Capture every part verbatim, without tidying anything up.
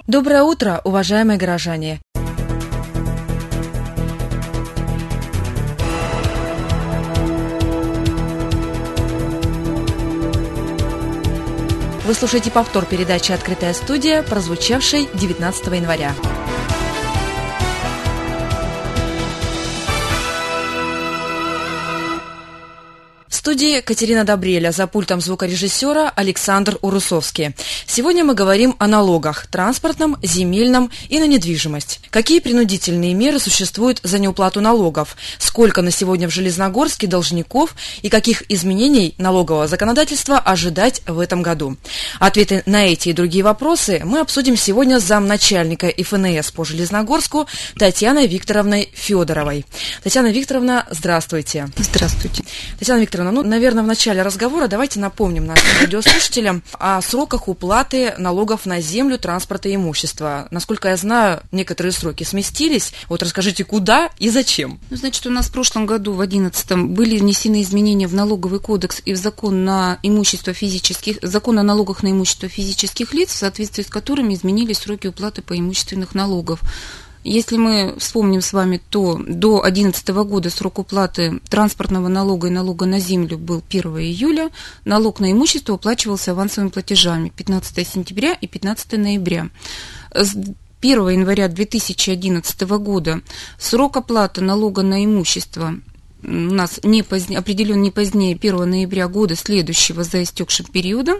Доброе утро, уважаемые горожане! Вы слушаете повтор передачи «Открытая студия», прозвучавшей девятнадцатого января. В студии Катерина Добреля, за пультом звукорежиссера Александр Урусовский. Сегодня мы говорим о налогах – транспортном, земельном и на недвижимость. Какие принудительные меры существуют за неуплату налогов? Сколько на сегодня в Железногорске должников и каких изменений налогового законодательства ожидать в этом году? Ответы на эти и другие вопросы мы обсудим сегодня с замначальника эф эн эс по Железногорску Татьяной Викторовной Федоровой. Татьяна Викторовна, здравствуйте. Здравствуйте. Татьяна Викторовна, ну, наверное, в начале разговора давайте напомним нашим радиослушателям о сроках уплаты налогов на землю, транспорт и имущество. Насколько я знаю, некоторые сроки сместились. Вот расскажите, куда и зачем? Ну, значит, у нас в прошлом году, в две тысячи одиннадцатом, были внесены изменения в налоговый кодекс и в закон на имущество физических, закон о налогах на имущество физических лиц, в соответствии с которыми изменились сроки уплаты по имущественных налогов. Если мы вспомним с вами, то до две тысячи одиннадцатого года срок уплаты транспортного налога и налога на землю был первого июля, налог на имущество уплачивался авансовыми платежами пятнадцатого сентября и пятнадцатого ноября. С первого января две тысячи одиннадцатого года срок оплаты налога на имущество у нас не позднее, определен не позднее первого ноября года следующего за истекшим периодом.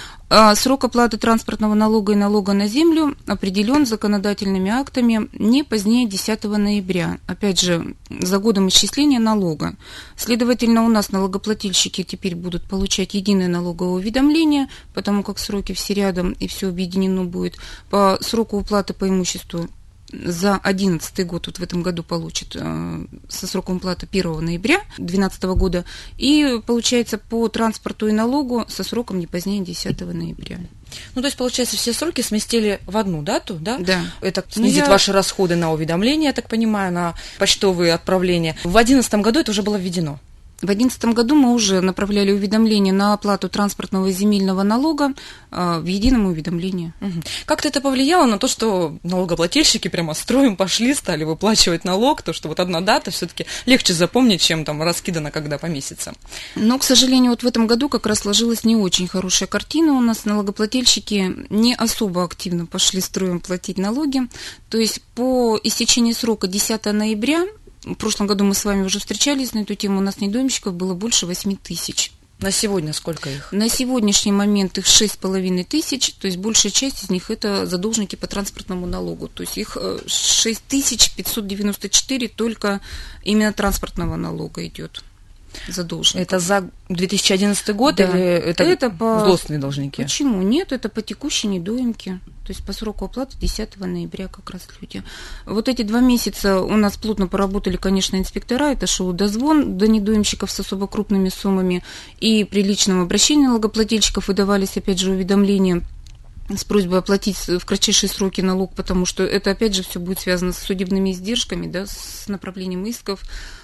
А срок оплаты транспортного налога и налога на землю определен законодательными актами не позднее десятого ноября, опять же, за годом исчисления налога. Следовательно, у нас налогоплательщики теперь будут получать единое налоговое уведомление, потому как сроки все рядом и все объединено будет. По сроку уплаты по имуществу за две тысячи одиннадцатый год, вот в этом году получит э, со сроком уплаты первого ноября две тысячи двенадцатого года, и получается по транспорту и налогу со сроком не позднее десятого ноября. Ну, то есть, получается, все сроки сместили в одну дату, да? Да. Это снизит ну, я... ваши расходы на уведомления, я так понимаю, на почтовые отправления. В две тысячи одиннадцатом году это уже было введено. В две тысячи одиннадцатом году мы уже направляли уведомления на оплату транспортного и земельного налога э, в едином уведомлении. Угу. Как-то это повлияло на то, что налогоплательщики прямо строем пошли, стали выплачивать налог, то, что вот одна дата все-таки легче запомнить, чем там раскидано когда по месяцам? Но, к сожалению, вот в этом году как раз сложилась не очень хорошая картина. У нас налогоплательщики не особо активно пошли строем платить налоги. То есть по истечении срока десятого ноября, в прошлом году мы с вами уже встречались на эту тему, у нас недоимщиков было больше восемь тысяч. На сегодня сколько их? На сегодняшний момент их шесть с половиной тысяч, то есть большая часть из них это задолженники по транспортному налогу. То есть их шесть тысяч пятьсот девяносто четыре только именно транспортного налога идет. Задолженников. Это за две тысячи одиннадцатый год, да. Или это, это по... злостные должники? Почему? Нет, это по текущей недоимке. То есть по сроку оплаты десятого ноября как раз люди. Вот эти два месяца у нас плотно поработали, конечно, инспектора. Это шел дозвон до недоимщиков с особо крупными суммами. И при личном обращении налогоплательщиков выдавались, опять же, уведомления с просьбой оплатить в кратчайшие сроки налог, потому что это, опять же, все будет связано с судебными издержками, да, с направлением исков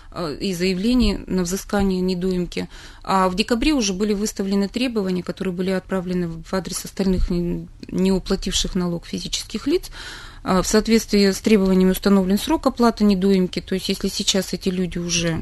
и заявлений на взыскание недоимки. А в декабре уже были выставлены требования, которые были отправлены в адрес остальных не уплативших налог физических лиц. В соответствии с требованиями установлен срок оплаты недоимки. То есть, если сейчас эти люди уже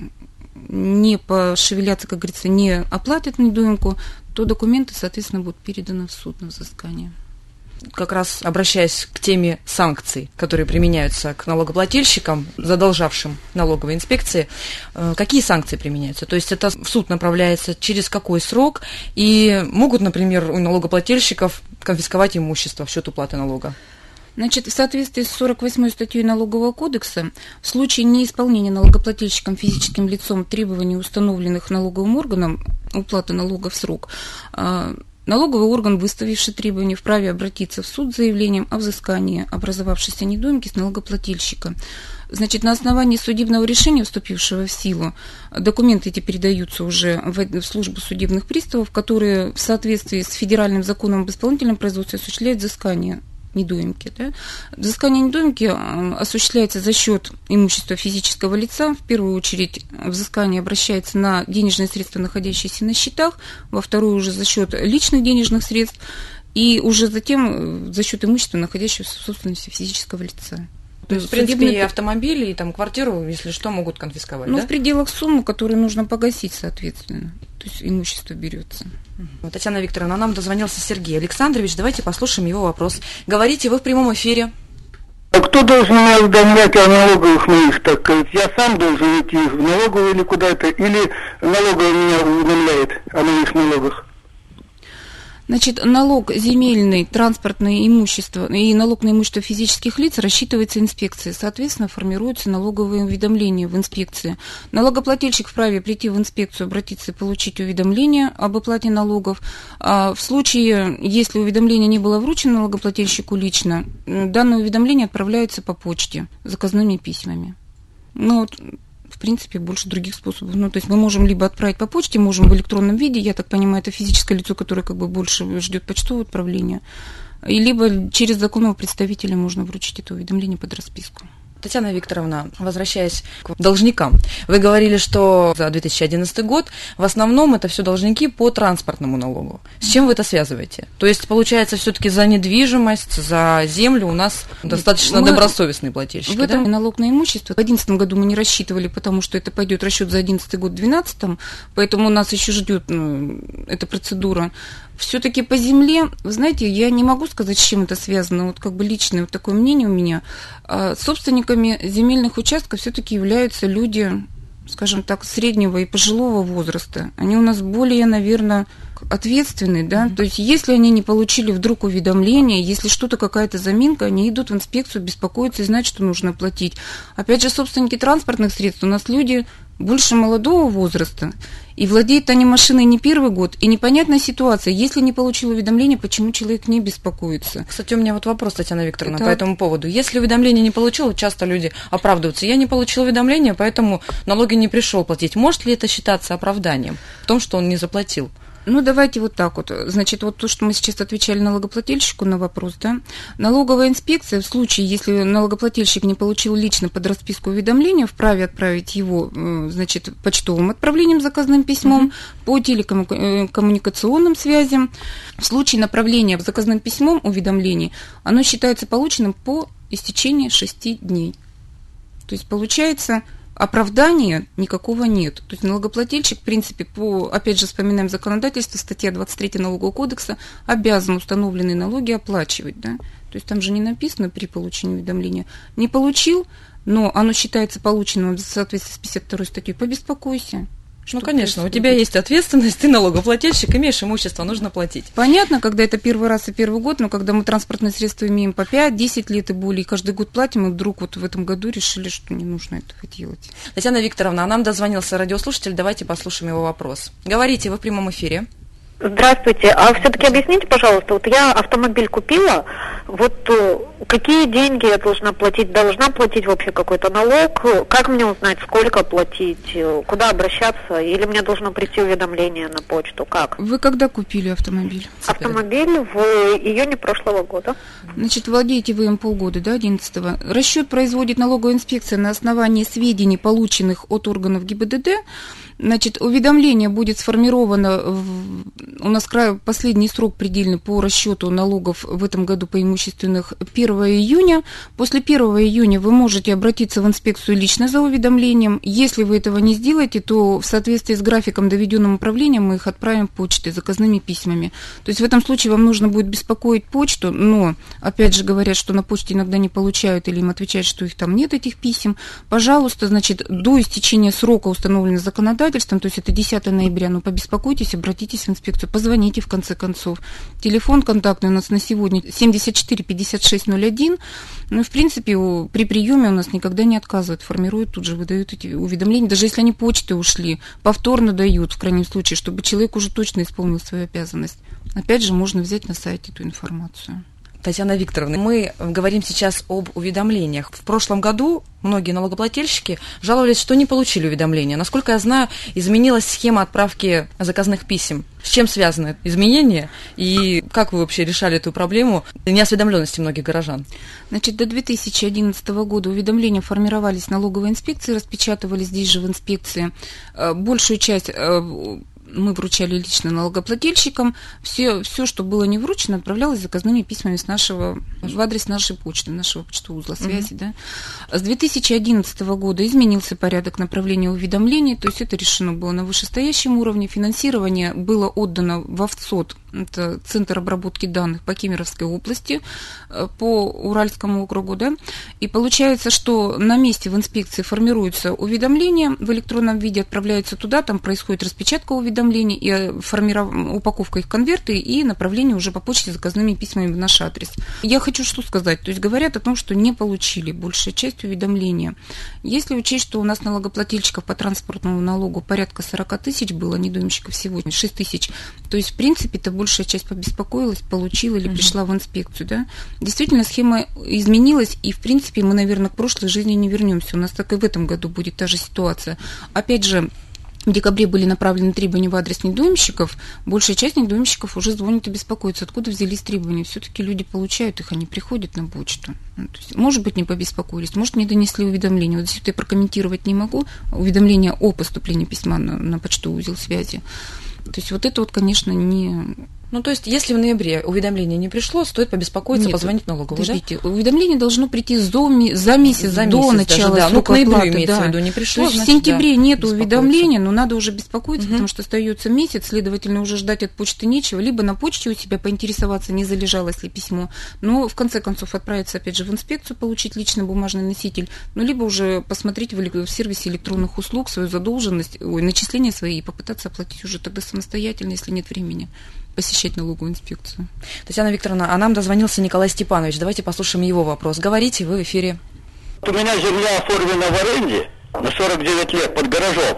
не пошевелятся, как говорится, не оплатят недоимку, то документы, соответственно, будут переданы в суд на взыскание. Как раз обращаясь к теме санкций, которые применяются к налогоплательщикам, задолжавшим налоговой инспекции, какие санкции применяются? То есть это в суд направляется через какой срок? И могут, например, у налогоплательщиков конфисковать имущество в счет уплаты налога? Значит, в соответствии с сорок восьмой статьей Налогового кодекса, в случае неисполнения налогоплательщиком физическим лицом требований, установленных налоговым органом, уплаты налога в срок, налоговый орган, выставивший требования, вправе обратиться в суд с заявлением о взыскании образовавшейся недоимки с налогоплательщика. Значит, на основании судебного решения, вступившего в силу, документы эти передаются уже в службу судебных приставов, которые в соответствии с федеральным законом об исполнительном производстве осуществляют взыскание недоимки. Да? Взыскание недоимки осуществляется за счет имущества физического лица. В первую очередь взыскание обращается на денежные средства, находящиеся на счетах, во вторую уже за счет личных денежных средств. и уже затем за счет имущества, находящегося в собственности физического лица. То есть, в принципе, и автомобили, и там квартиру, если что, могут конфисковать, ну, да? в пределах суммы, которую нужно погасить, соответственно. То есть имущество берется. Татьяна Викторовна, нам дозвонился Сергей Александрович. Давайте послушаем его вопрос. Говорите, вы в прямом эфире. А кто должен меня уведомлять о налоговых моих, так сказать? Я сам должен идти в налоговую или куда-то, или налоговая меня уведомляет о моих налогах? Значит, налог земельный, транспортное имущество и налог на имущество физических лиц рассчитывается инспекцией. Соответственно, формируются налоговые уведомления в инспекции. Налогоплательщик вправе прийти в инспекцию, обратиться и получить уведомление об оплате налогов. А в случае, если уведомление не было вручено налогоплательщику лично, данное уведомление отправляется по почте заказными письмами. Ну, вот, в принципе, больше других способов. Ну, то есть мы можем либо отправить по почте, можем в электронном виде, я так понимаю, это физическое лицо, которое как бы больше ждет почтового отправления, и либо через законного представителя можно вручить это уведомление под расписку. Татьяна Викторовна, возвращаясь к должникам, вы говорили, что за две тысячи одиннадцатый год в основном это все должники по транспортному налогу. С чем вы это связываете? То есть, получается, все-таки за недвижимость, за землю у нас достаточно мы добросовестные плательщики, в этом да? Налог на имущество. В две тысячи одиннадцатом году мы не рассчитывали, потому что это пойдет расчет за две тысячи одиннадцатый год в две тысячи двенадцатом, поэтому нас еще ждет ну, эта процедура. Все-таки по земле, вы знаете, я не могу сказать, с чем это связано, вот как бы личное вот такое мнение у меня. Собственниками земельных участков все-таки являются люди, скажем так, среднего и пожилого возраста. Они у нас более, наверное, ответственные, да, то есть если они не получили вдруг уведомление, если что-то, какая-то заминка, они идут в инспекцию, беспокоятся и знают, что нужно платить. Опять же, собственники транспортных средств у нас люди больше молодого возраста, и владеют они машиной не первый год, и непонятная ситуация, если не получил уведомление, почему человек не беспокоится. Кстати, у меня вот вопрос, Татьяна Викторовна, это... по этому поводу. Если уведомление не получил, часто люди оправдываются, я не получил уведомление, поэтому налоги не пришел платить. Может ли это считаться оправданием в том, что он не заплатил? Ну, давайте вот так вот. Значит, вот то, что мы сейчас отвечали налогоплательщику на вопрос, да, налоговая инспекция в случае, если налогоплательщик не получил лично под расписку уведомления, вправе отправить его, значит, почтовым отправлением, заказным письмом, mm-hmm. по телекоммуникационным связям. В случае направления заказным письмом уведомлений, оно считается полученным по истечении шести дней. То есть, получается... Оправдания никакого нет. То есть налогоплательщик, в принципе, по, опять же, вспоминаем законодательство, статья двадцать три Налогового кодекса, обязан установленные налоги оплачивать. Да? То есть там же не написано при получении уведомления. Не получил, но оно считается полученным в соответствии с пятьдесят второй статьей, побеспокойся. Ну, конечно, происходит? У тебя есть ответственность, ты налогоплательщик, имеешь имущество, нужно платить. Понятно, когда это первый раз и первый год, но когда мы транспортные средства имеем по пять-десять лет и более, и каждый год платим, и вдруг вот в этом году решили, что не нужно этого делать. Татьяна Викторовна, а нам дозвонился радиослушатель, давайте послушаем его вопрос. Говорите, вы в прямом эфире. Здравствуйте. А все-таки объясните, пожалуйста, вот я автомобиль купила, вот какие деньги я должна платить? Должна платить вообще какой-то налог? Как мне узнать, сколько платить? Куда обращаться? Или мне должно прийти уведомление на почту? Как? Вы когда купили автомобиль? Автомобиль в июне прошлого года. Значит, владеете вы им полгода, да, одиннадцатого. Расчет производит налоговая инспекция на основании сведений, полученных от органов ГИБДД. Значит, уведомление будет сформировано, в, у нас край, последний срок предельный по расчету налогов в этом году по имущественных первого июня. После первого июня вы можете обратиться в инспекцию лично за уведомлением. Если вы этого не сделаете, то в соответствии с графиком, доведенным управлением, мы их отправим почтой, заказными письмами. То есть в этом случае вам нужно будет беспокоить почту, но, опять же, говорят, что на почте иногда не получают или им отвечают, что их там нет, этих писем. Пожалуйста, значит, до истечения срока, установленного законодательством, то есть это десятого ноября, ну, побеспокойтесь, обратитесь в инспекцию, позвоните в конце концов. Телефон контактный у нас на сегодня семьдесят четыре пятьдесят шесть ноль один. Ну, в принципе, при приеме у нас никогда не отказывают, формируют, тут же выдают эти уведомления, даже если они почты ушли, повторно дают, в крайнем случае, чтобы человек уже точно исполнил свою обязанность. Опять же, можно взять на сайте эту информацию. Татьяна Викторовна, мы говорим сейчас об уведомлениях. В прошлом году многие налогоплательщики жаловались, что не получили уведомления. Насколько я знаю, изменилась схема отправки заказных писем. С чем связаны изменения и как вы вообще решали эту проблему неосведомленности многих горожан? Значит, до две тысячи одиннадцатого года уведомления формировались налоговой инспекцией, распечатывались здесь же в инспекции. Большую часть мы вручали лично налогоплательщикам. Все, все, что было не вручено, отправлялось заказными письмами с нашего, в адрес нашей почты, нашего почтового узла связи. Mm-hmm. Да. С две тысячи одиннадцатого года изменился порядок направления уведомлений, то есть это решено было на вышестоящем уровне. Финансирование было отдано в ВЦОТ, это Центр обработки данных по Кемеровской области, по Уральскому округу. Да. И получается, что на месте в инспекции формируется уведомление в электронном виде, отправляется туда, там происходит распечатка уведомлений, и формиров... упаковка их в конверты и направление уже по почте заказными письмами в наш адрес. Я хочу что сказать, то есть говорят о том, что не получили большая часть уведомления. Если учесть, что у нас налогоплательщиков по транспортному налогу порядка сорок тысяч было, недоимщиков сегодня шесть тысяч, то есть в принципе-то большая часть побеспокоилась, получила или пришла в инспекцию. Да? Действительно, схема изменилась, и в принципе мы, наверное, к прошлой жизни не вернемся. У нас так и в этом году будет та же ситуация. Опять же, в декабре были направлены требования в адрес недоимщиков. Большая часть недоимщиков уже звонит и беспокоится, откуда взялись требования. Все-таки люди получают их, они приходят на почту. Ну, то есть, может быть, не побеспокоились, может, не донесли уведомления. Вот здесь я прокомментировать не могу. Уведомление о поступлении письма на, на почтовый узел связи. То есть вот это вот, конечно, не... Ну, то есть, если в ноябре уведомление не пришло, стоит побеспокоиться, Нет, позвонить в налоговую, подождите, да? Уведомление должно прийти за, за месяц за до месяц начала даже, да. срока ну, к ноябрю оплаты. Имеется да. в виду, не пришло, то есть, значит, в сентябре да, нет уведомления, но надо уже беспокоиться, угу. потому что остается месяц, следовательно, уже ждать от почты нечего. Либо на почте у себя поинтересоваться, не залежалось ли письмо, но в конце концов отправиться опять же в инспекцию, получить личный бумажный носитель, ну, либо уже посмотреть в, в сервисе электронных услуг свою задолженность, ой, начисления свои и попытаться оплатить уже тогда самостоятельно, если нет времени посещать налоговую инспекцию. Татьяна Викторовна, а нам дозвонился Николай Степанович. Давайте послушаем его вопрос. Говорите, вы в эфире. У меня земля оформлена в аренде на сорок девять лет под гаражом.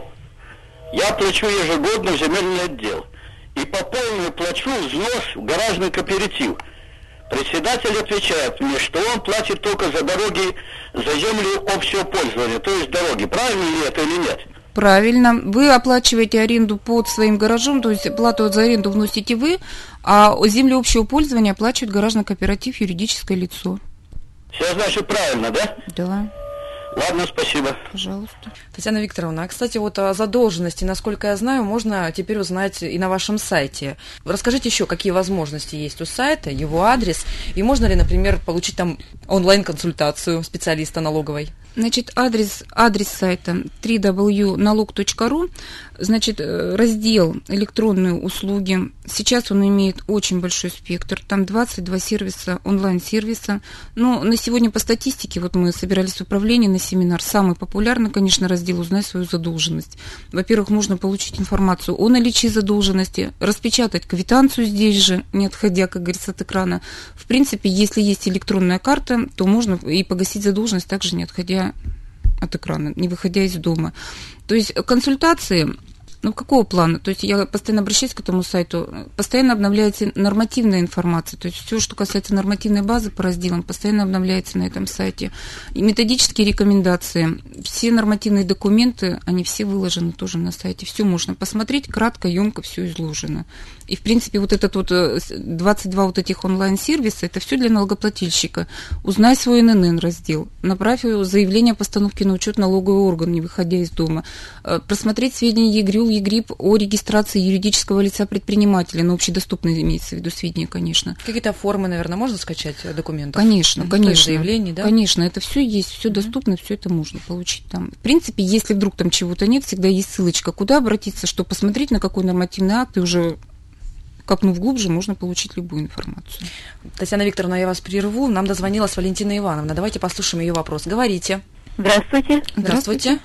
Я плачу ежегодно в земельный отдел. И по полной плачу взнос в гаражный кооператив. Председатель отвечает мне, что он платит только за дороги, за землю общего пользования, то есть дороги. Правильно ли это или нет? Правильно. Вы оплачиваете аренду под своим гаражом, то есть плату за аренду вносите вы, а землю общего пользования оплачивает гаражный кооператив, юридическое лицо. Все значит правильно, да? Да. Ладно, спасибо. Пожалуйста. Татьяна Викторовна, а, кстати, вот о задолженности, насколько я знаю, можно теперь узнать и на вашем сайте. Расскажите еще, какие возможности есть у сайта, его адрес, и можно ли, например, получить там онлайн-консультацию специалиста налоговой? Значит, адрес, адрес сайта дабл ю дабл ю дабл ю точка налог точка ру, значит, раздел «Электронные услуги». Сейчас он имеет очень большой спектр, там двадцать два сервиса, онлайн-сервиса. Но на сегодня по статистике, вот мы собирались в управлении на семинар, самый популярный, конечно, раздел «Узнай свою задолженность». Во-первых, можно получить информацию о наличии задолженности, распечатать квитанцию здесь же, не отходя, как говорится, от экрана. В принципе, если есть электронная карта, то можно и погасить задолженность, также не отходя от экрана, не выходя из дома. То есть консультации, ну, какого плана? То есть я постоянно обращаюсь к этому сайту, постоянно обновляется нормативная информация, то есть все, что касается нормативной базы по разделам, постоянно обновляется на этом сайте. И методические рекомендации, все нормативные документы, они все выложены тоже на сайте, все можно посмотреть, кратко, емко все изложено. И, в принципе, вот этот вот двадцать два вот этих онлайн-сервиса, это все для налогоплательщика. Узнай свой эн эн эн раздел, направь заявление о постановке на учет налоговый орган, не выходя из дома, просмотреть сведения ЕГРЮ, ЕГРИП о регистрации юридического лица-предпринимателя, на общедоступные имеется в виду сведения, конечно. Какие-то формы, наверное, можно скачать документов? Конечно, mm-hmm. конечно. Заявлений, да? Конечно, это все есть, все mm-hmm. доступно, все это можно получить там. В принципе, если вдруг там чего-то нет, всегда есть ссылочка, куда обратиться, что посмотреть, на какой нормативный акт, и уже копнув глубже, можно получить любую информацию. Татьяна Викторовна, я вас прерву. Нам дозвонилась Валентина Ивановна. Давайте послушаем ее вопрос. Говорите. Здравствуйте. Здравствуйте.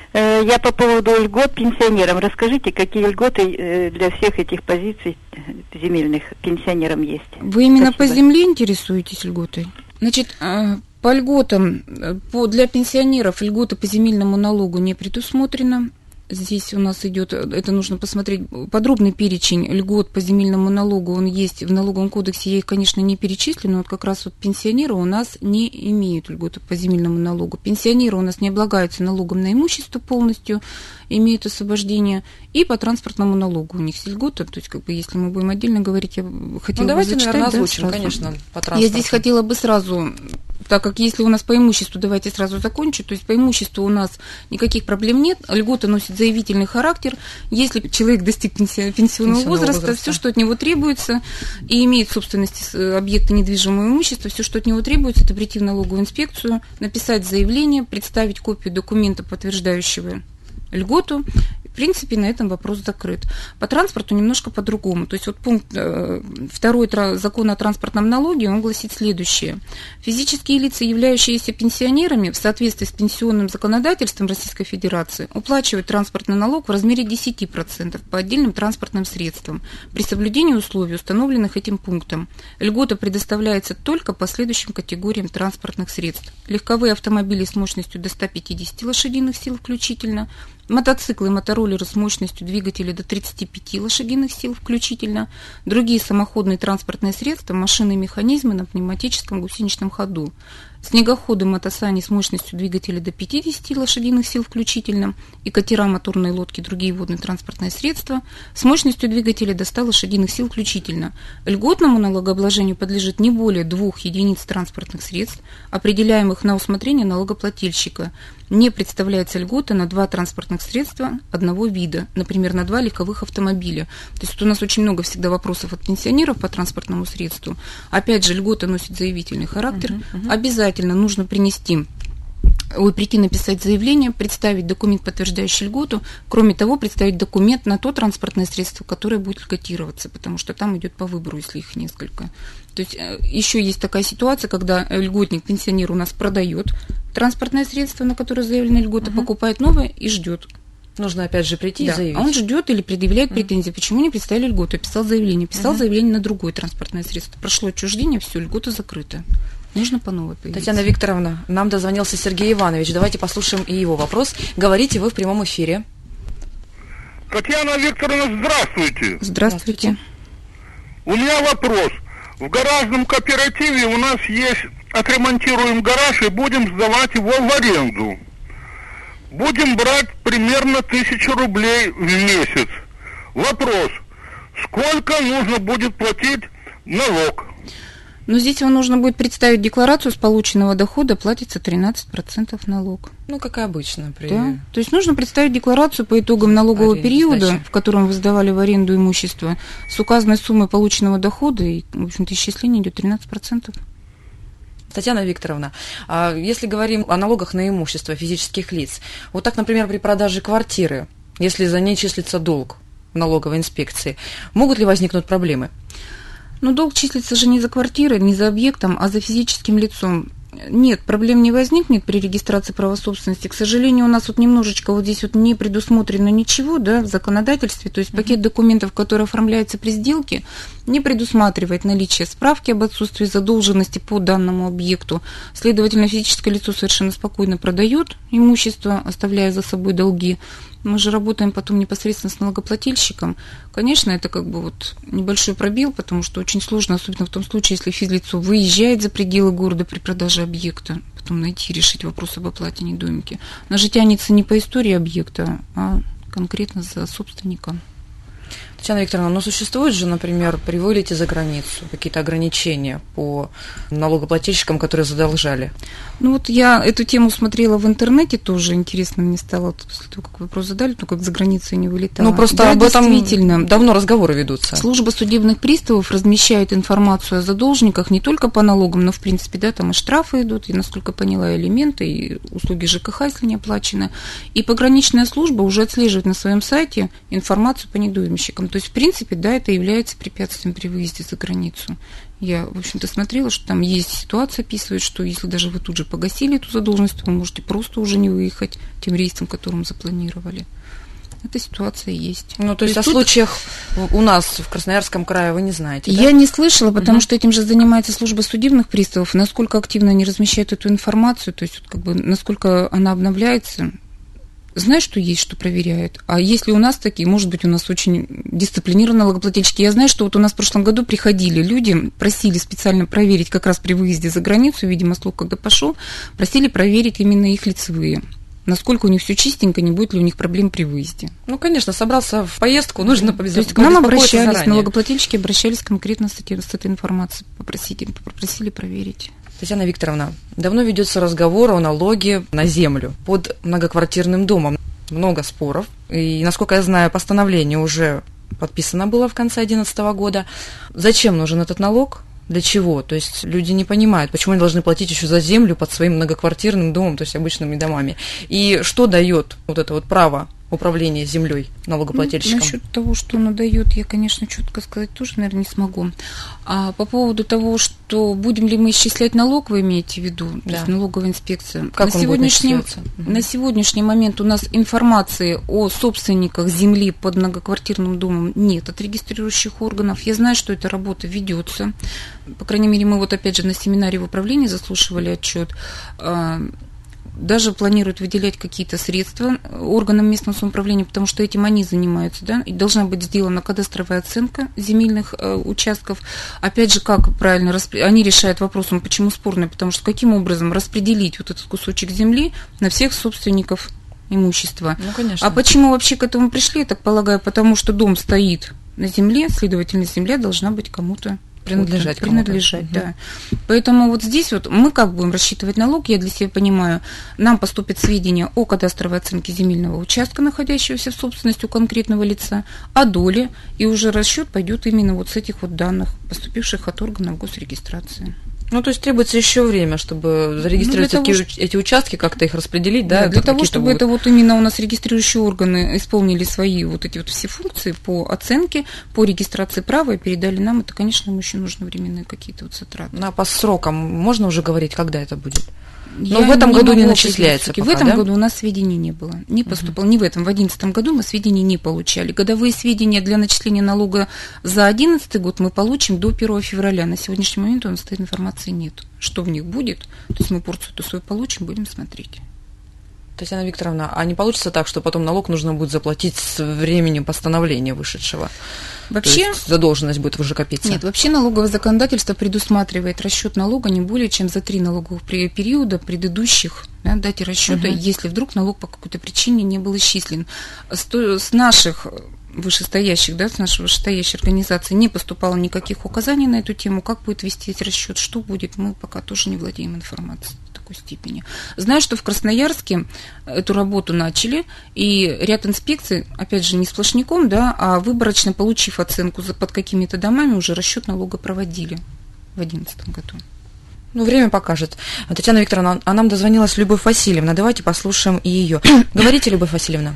Я по поводу льгот пенсионерам. Расскажите, какие льготы для всех этих позиций земельных пенсионерам есть? Вы именно Спасибо. По земле интересуетесь льготой? Значит, по льготам, по, для пенсионеров льготы по земельному налогу не предусмотрено. Здесь у нас идет, это нужно посмотреть, подробный перечень льгот по земельному налогу, он есть в налоговом кодексе, я их, конечно, не перечислю, но вот как раз вот пенсионеры у нас не имеют льготы по земельному налогу. Пенсионеры у нас не облагаются налогом на имущество полностью, имеют освобождение, и по транспортному налогу у них есть льготы, то есть, как бы, если мы будем отдельно говорить, я хотела ну, давайте, бы зачитать, наверное, да, озвучим, сразу. Конечно, по транспорту. Я здесь хотела бы сразу так как если у нас по имуществу, давайте сразу закончу, то есть по имуществу у нас никаких проблем нет, льгота носит заявительный характер, если человек достиг пенсионного, пенсионного возраста, возраста, все, что от него требуется, и имеет в собственности объекты недвижимого имущества, все, что от него требуется, это прийти в налоговую инспекцию, написать заявление, представить копию документа, подтверждающего льготу. В принципе, на этом вопрос закрыт. По транспорту немножко по-другому. То есть вот пункт второй закона о транспортном налоге, он гласит следующее. Физические лица, являющиеся пенсионерами в соответствии с пенсионным законодательством Российской Федерации, уплачивают транспортный налог в размере десять процентов по отдельным транспортным средствам при соблюдении условий, установленных этим пунктом. Льгота предоставляется только по следующим категориям транспортных средств. Легковые автомобили с мощностью до ста пятидесяти лошадиных сил включительно, мотоциклы и мотороллеры с мощностью двигателя до тридцати пяти лошадиных сил включительно, другие самоходные транспортные средства, машины и механизмы на пневматическом гусеничном ходу, снегоходы, мотосани с мощностью двигателя до пятидесяти лошадиных сил включительно, и катера, моторные лодки, другие водные транспортные средства с мощностью двигателя до ста лошадиных сил включительно. Льготному налогообложению подлежит не более двух единиц транспортных средств, определяемых на усмотрение налогоплательщика. Не представляется льгота на два транспортных средства одного вида, например, на два легковых автомобиля. То есть у нас очень много всегда вопросов от пенсионеров по транспортному средству. Опять же, льгота носит заявительный характер. Uh-huh, uh-huh. Обязательно нужно принести, ой, прийти написать заявление, представить документ, подтверждающий льготу. Кроме того, представить документ на то транспортное средство, которое будет льготироваться, потому что там идет по выбору, если их несколько. То есть еще есть такая ситуация, когда льготник, пенсионер у нас продает транспортное средство, на которое заявлена льгота, uh-huh. покупает новое и ждет. Нужно опять же прийти да. и заявить. А он ждет или предъявляет претензии. Почему не представили льготу? Писал заявление. Писал uh-huh. заявление на другое транспортное средство. Прошло отчуждение, все, льгота закрыта. Нужно по новой появиться. Татьяна Викторовна, нам дозвонился Сергей Иванович. Давайте послушаем и его вопрос. Говорите вы в прямом эфире. Татьяна Викторовна, здравствуйте. Здравствуйте. У меня вопрос. В гаражном кооперативе у нас есть, отремонтируем гараж и будем сдавать его в аренду. Будем брать примерно тысячу рублей в месяц. Вопрос. Сколько нужно будет платить налог? Но здесь вам нужно будет представить декларацию с полученного дохода, платится тринадцать процентов налог. Ну, как и обычно. При... Да. То есть нужно представить декларацию по итогам налогового Аренда, периода, сдача. В котором вы сдавали в аренду имущество, с указанной суммой полученного дохода, и, в общем-то, исчисление идет тринадцать процентов. Татьяна Викторовна, а если говорим о налогах на имущество физических лиц, вот так, например, при продаже квартиры, если за ней числится долг в налоговой инспекции, могут ли возникнуть проблемы? Ну, долг числится же не за квартирой, не за объектом, а за физическим лицом. Нет, проблем не возникнет при регистрации права собственности. К сожалению, у нас вот немножечко вот здесь вот не предусмотрено ничего, да, в законодательстве. То есть пакет документов, который оформляется при сделке, не предусматривает наличие справки об отсутствии задолженности по данному объекту. Следовательно, физическое лицо совершенно спокойно продает имущество, оставляя за собой долги. Мы же работаем потом непосредственно с налогоплательщиком. Конечно, это как бы вот небольшой пробел, потому что очень сложно, особенно в том случае, если физлицо выезжает за пределы города при продаже объекта, потом найти, решить вопрос об оплате недоимки. Она же тянется не по истории объекта, а конкретно за собственником. Татьяна Викторовна, но существует же, например, при вылете за границу какие-то ограничения по налогоплательщикам, которые задолжали? Ну вот я эту тему смотрела в интернете, тоже интересно мне стало, после того, как вопрос задали, то как за границу не вылетала. Ну просто да, об этом давно разговоры ведутся. Служба судебных приставов размещает информацию о задолженниках не только по налогам, но в принципе, да, там и штрафы идут, и, насколько поняла, элементы, и услуги ЖКХ, если не оплачены. И пограничная служба уже отслеживает на своем сайте информацию по недоимщикам. То есть, в принципе, да, это является препятствием при выезде за границу. Я, в общем-то, смотрела, что там есть ситуация, описывает, что если даже вы тут же погасили эту задолженность, то вы можете просто уже не выехать тем рейсом, которым запланировали. Эта ситуация есть. Ну, то, то есть, есть о тут... случаях у нас в Красноярском крае вы не знаете, да? Я не слышала, потому угу. что этим же занимается служба судебных приставов. Насколько активно они размещают эту информацию, то есть, вот, как бы, насколько она обновляется. Знаю, что есть, что проверяют. А если у нас такие, может быть, у нас очень дисциплинированные налогоплательщики. Я знаю, что вот у нас в прошлом году приходили люди, просили специально проверить как раз при выезде за границу, видимо, слух когда пошел, просили проверить именно их лицевые. Насколько у них все чистенько, не будет ли у них проблем при выезде. Ну, конечно, собраться в поездку нужно побеспокоиться. То есть к нам обращались, заранее. Налогоплательщики обращались конкретно с, эти, с этой информацией, попросили, попросили проверить. Татьяна Викторовна, давно ведется разговор о налоге на землю под многоквартирным домом. Много споров. И, насколько я знаю, постановление уже подписано было в конце две тысячи одиннадцатого года. Зачем нужен этот налог? Для чего? То есть люди не понимают, почему они должны платить еще за землю под своим многоквартирным домом, то есть обычными домами. И что дает вот это вот право управления землей налогоплательщикам? Ну, насчет того, что оно дает, я, конечно, четко сказать тоже, наверное, не смогу. А по поводу того, что будем ли мы исчислять налог, вы имеете в виду, да. То есть налоговая инспекция. Как на он сегодняшний, будет исчисляться? На сегодняшний момент у нас информации о собственниках земли под многоквартирным домом нет от регистрирующих органов. Я знаю, что эта работа ведется. По крайней мере, мы вот опять же на семинаре в управлении заслушивали отчет. Даже планируют выделять какие-то средства органам местного самоуправления, потому что этим они занимаются, да, и должна быть сделана кадастровая оценка земельных э, участков. Опять же, как правильно, распри... они решают вопросом, почему спорный, потому что каким образом распределить вот этот кусочек земли на всех собственников имущества. Ну, конечно. А почему вообще к этому пришли, я так полагаю, потому что дом стоит на земле, следовательно, земля должна быть кому-то Принадлежать вот, принадлежать, угу. да. Поэтому вот здесь вот мы как будем рассчитывать налог, я для себя понимаю, нам поступят сведения о кадастровой оценке земельного участка, находящегося в собственности у конкретного лица, о доле, и уже расчет пойдет именно вот с этих вот данных, поступивших от органов госрегистрации. Ну, то есть требуется еще время, чтобы зарегистрировать ну, того, эти, что... эти участки, как-то их распределить, да? Да, для того, чтобы будут... это вот именно у нас регистрирующие органы исполнили свои вот эти вот все функции по оценке, по регистрации права и передали нам, это, конечно, нам еще нужны временные какие-то вот затраты. Ну, а по срокам можно уже говорить, когда это будет? Но в этом не году не начисляется пока, В этом да? году у нас сведений не было. Не поступало. Uh-huh. Не в этом. В две тысячи одиннадцатом году мы сведений не получали. Годовые сведения для начисления налога за две тысячи одиннадцатый год мы получим до первого февраля. На сегодняшний момент у нас этой информации нет. Что в них будет? То есть мы порцию эту свою получим, будем смотреть. Татьяна Викторовна, а не получится так, что потом налог нужно будет заплатить с временем постановления вышедшего? Вообще, то есть задолженность будет уже копиться? Нет, вообще налоговое законодательство предусматривает расчет налога не более чем за три налоговых периода предыдущих, да, дате расчета, угу. если вдруг налог по какой-то причине не был исчислен. С, с наших вышестоящих, да, с нашей вышестоящей организации не поступало никаких указаний на эту тему, как будет вести расчет, что будет, мы пока тоже не владеем информацией в такой степени. Знаю, что в Красноярске эту работу начали, и ряд инспекций, опять же, не сплошняком, да, а выборочно, получив оценку за, под какими-то домами, уже расчет налога проводили в две тысячи одиннадцатом году. Ну, время покажет. Татьяна Викторовна, а нам дозвонилась Любовь Васильевна. Давайте послушаем и ее. Говорите, Любовь Васильевна.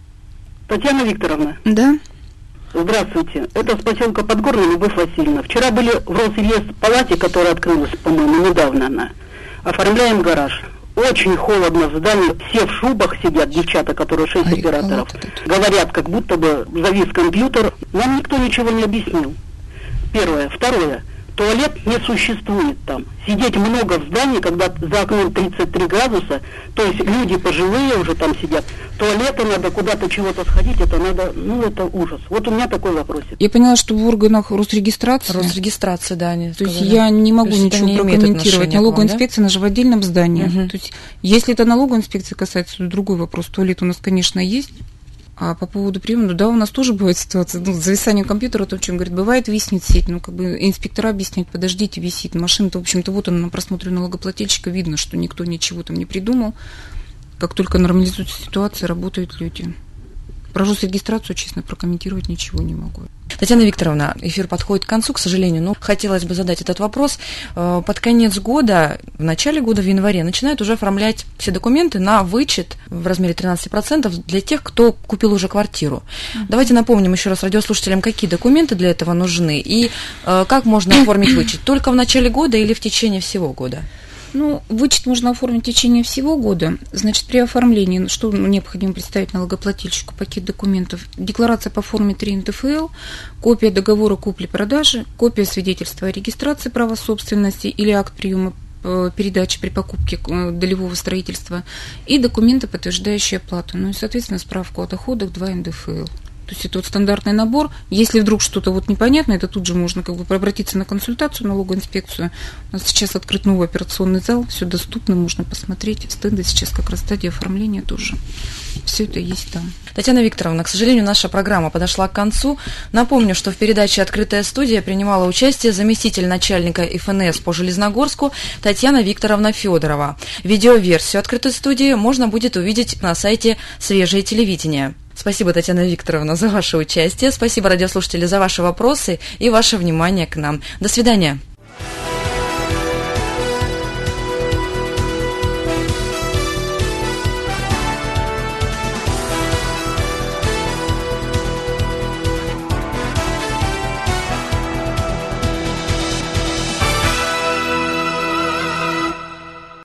Татьяна Викторовна. Да. Здравствуйте. Это с поселка Подгорный Любовь Васильевна. Вчера были в Росреестр-палате, которая открылась, по-моему, недавно она. Оформляем гараж. Очень холодно в здании. Все в шубах сидят, девчата, которые шесть а операторов. Говорят, как будто бы завис компьютер. Нам никто ничего не объяснил. Первое. Второе. Туалет не существует там. Сидеть много в здании, когда за окном тридцать три градуса, то есть люди пожилые уже там сидят. Туалета надо, куда-то чего-то сходить, это надо, ну это ужас. Вот у меня такой вопросик. Я поняла, что в органах Росрегистрации. Росрегистрации, да, они То сказали. есть я не могу ничего прокомментировать. Налоговая вам, инспекция, да? Она же в отдельном здании. Угу. То есть если это налоговая инспекция касается, то другой вопрос. Туалет у нас, конечно, есть. А по поводу приема, да, у нас тоже бывает ситуация, ну, с зависанием компьютера, то, о чем говорит, бывает, виснет сеть, ну, как бы инспектора объясняют, подождите, висит, машина-то, в общем-то, вот она на просмотре налогоплательщика, видно, что никто ничего там не придумал, как только нормализуется ситуация, работают люди. Про Росрегистрацию, честно, прокомментировать ничего не могу. Татьяна Викторовна, эфир подходит к концу, к сожалению, но хотелось бы задать этот вопрос. Под конец года, в начале года, в январе, начинают уже оформлять все документы на вычет в размере тринадцать процентов для тех, кто купил уже квартиру. Mm-hmm. Давайте напомним еще раз радиослушателям, какие документы для этого нужны и как можно оформить вычет. Только в начале года или в течение всего года? Ну, вычет можно оформить в течение всего года. Значит, при оформлении, что необходимо представить налогоплательщику, пакет документов, декларация по форме три эн дэ эф эл, копия договора купли-продажи, копия свидетельства о регистрации права собственности или акт приема передачи при покупке долевого строительства и документы, подтверждающие оплату. Ну и, соответственно, справку о доходах два эн дэ эф эл. То есть это вот стандартный набор. Если вдруг что-то вот непонятно, это тут же можно как бы обратиться на консультацию, налоговую инспекцию. У нас сейчас открыт новый операционный зал, все доступно, можно посмотреть. Стенды сейчас как раз стадия оформления тоже. Все это есть там. Татьяна Викторовна, к сожалению, наша программа подошла к концу. Напомню, что в передаче «Открытая студия» принимала участие заместитель начальника эф эн эс по Железногорску Татьяна Викторовна Федорова. Видеоверсию «Открытой студии» можно будет увидеть на сайте «Свежее телевидение». Спасибо, Татьяна Викторовна, за ваше участие. Спасибо, радиослушатели, за ваши вопросы и ваше внимание к нам. До свидания.